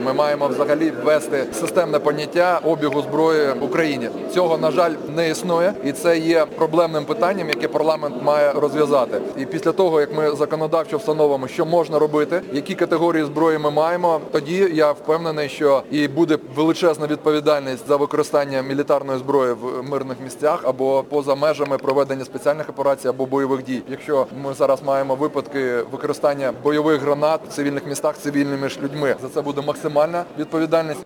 Ми маємо взагалі ввести системне поняття обігу зброї в Україні. Цього, на жаль, не існує, і це є проблемним питанням, яке парламент має розв'язати. І після того, як ми законодавчо встановимо, що можна робити, які категорії зброї ми маємо, тоді я впевнений, що і буде величезна відповідальність за використання мілітарної зброї в мирних місцях або поза межами проведення спеціальних операцій або бойових дій. Якщо ми зараз маємо випадки використання бойових гранат в цивільних містах цивільними ж людьми, за це буде максимальна відповідальність.